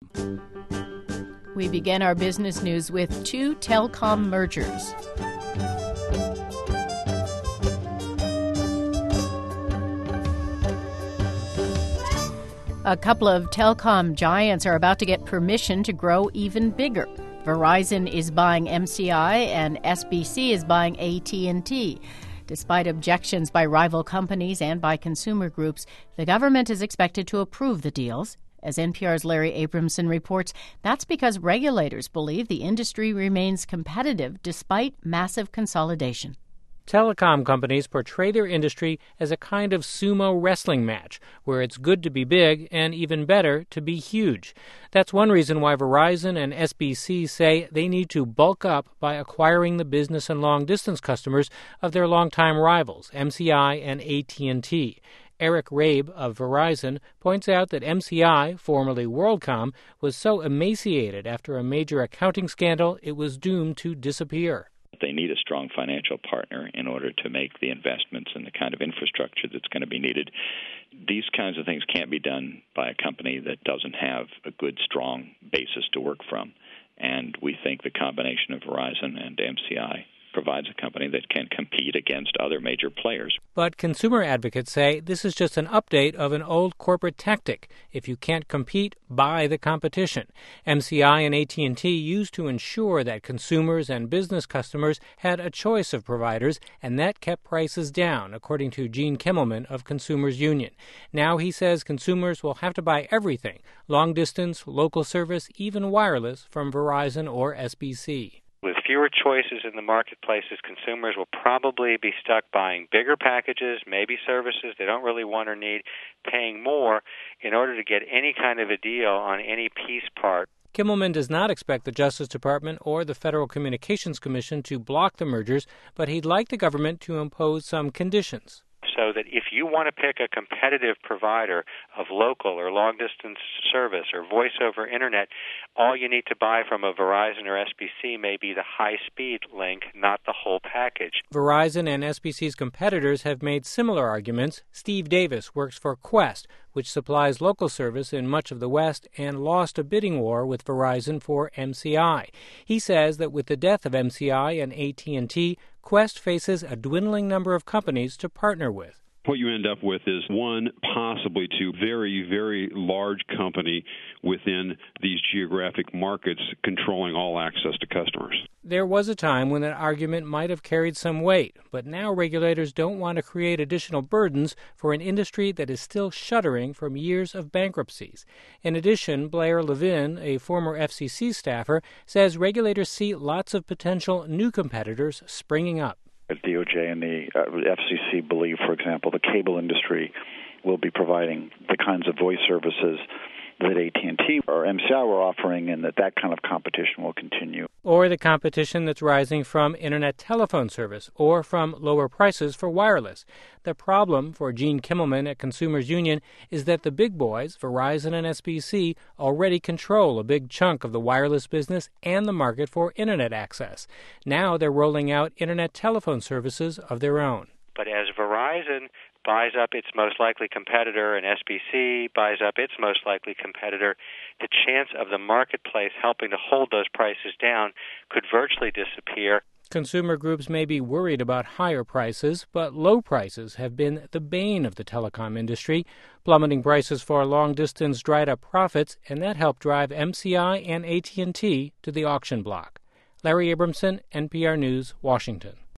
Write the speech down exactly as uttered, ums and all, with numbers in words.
com. We begin our business news with two telecom mergers. A couple of telecom giants are about to get permission to grow even bigger. Verizon is buying M C I and S B C is buying A T and T. Despite objections by rival companies and by consumer groups, the government is expected to approve the deals. As N P R's Larry Abramson reports, that's because regulators believe the industry remains competitive despite massive consolidation. Telecom companies portray their industry as a kind of sumo wrestling match, where it's good to be big and even better to be huge. That's one reason why Verizon and S B C say they need to bulk up by acquiring the business and long-distance customers of their longtime rivals, M C I and A T and T. Eric Rabe of Verizon points out that M C I, formerly WorldCom, was so emaciated after a major accounting scandal it was doomed to disappear. They need a strong financial partner in order to make the investments and the kind of infrastructure that's going to be needed. These kinds of things can't be done by a company that doesn't have a good, strong basis to work from. And we think the combination of Verizon and M C I provides a company that can compete against other major players. But consumer advocates say this is just an update of an old corporate tactic. If you can't compete, buy the competition. M C I and A T and T used to ensure that consumers and business customers had a choice of providers, and that kept prices down, according to Gene Kimmelman of Consumers Union. Now he says consumers will have to buy everything, long-distance, local service, even wireless, from Verizon or S B C. With fewer choices in the marketplaces, consumers will probably be stuck buying bigger packages, maybe services they don't really want or need, paying more in order to get any kind of a deal on any piece part. Kimmelman does not expect the Justice Department or the Federal Communications Commission to block the mergers, but he'd like the government to impose some conditions. So that if you want to pick a competitive provider of local or long-distance service or voice-over Internet, all you need to buy from a Verizon or S B C may be the high-speed link, not the whole package. Verizon and S B C's competitors have made similar arguments. Steve Davis works for Qwest, which supplies local service in much of the West and lost a bidding war with Verizon for M C I. He says that with the death of M C I and A T and T, Qwest faces a dwindling number of companies to partner with. What you end up with is one, possibly two, very, very large company within these geographic markets controlling all access to customers. There was a time when that argument might have carried some weight, but now regulators don't want to create additional burdens for an industry that is still shuddering from years of bankruptcies. In addition, Blair Levin, a former F C C staffer, says regulators see lots of potential new competitors springing up. The D O J and the uh, F C C believe, for example, the cable industry will be providing the kinds of voice services that A T and T or M C I were offering, and that that kind of competition will continue. Or the competition that's rising from Internet telephone service or from lower prices for wireless. The problem for Gene Kimmelman at Consumers Union is that the big boys, Verizon and S B C, already control a big chunk of the wireless business and the market for Internet access. Now they're rolling out Internet telephone services of their own. But as Verizon buys up its most likely competitor and S B C buys up its most likely competitor, the chance of the marketplace helping to hold those prices down could virtually disappear. Consumer groups may be worried about higher prices, but low prices have been the bane of the telecom industry. Plummeting prices for long-distance dried up profits, and that helped drive M C I and A T and T to the auction block. Larry Abramson, N P R News, Washington.